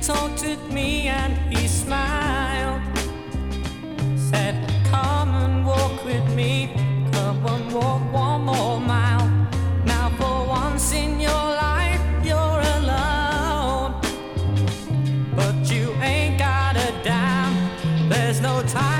talked with me and he smiled. Said, come and walk with me, come and walk one more mile. Now for once in your life you're alone, but you ain't got a dime. There's no time